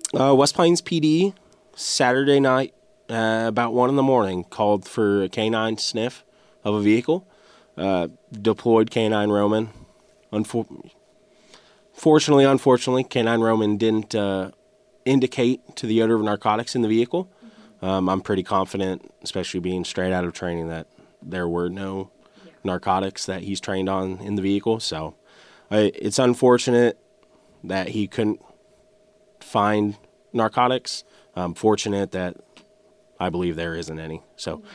West Plains PD, Saturday night, about 1 in the morning, called for a canine sniff of a vehicle. Deployed canine Roman. Unfortunately, canine Roman didn't indicate to the odor of narcotics in the vehicle. I'm pretty confident, especially being straight out of training, that there were no narcotics that he's trained on in the vehicle. So it's unfortunate that he couldn't find narcotics. I'm fortunate that I believe there isn't any. So